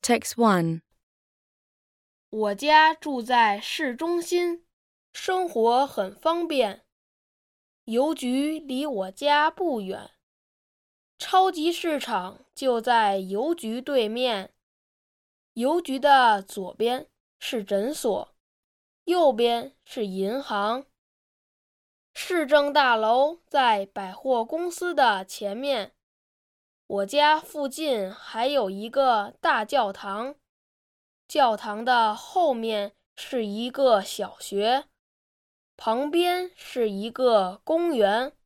Text 1. 我家住在市中心，生活很方便。邮局离我家不远，超级市场就在邮局对面。邮局的左边是诊所，右边是银行。市政大楼在百货公司的前面。我家附近还有一个大教堂，教堂的后面是一个小学，旁边是一个公园。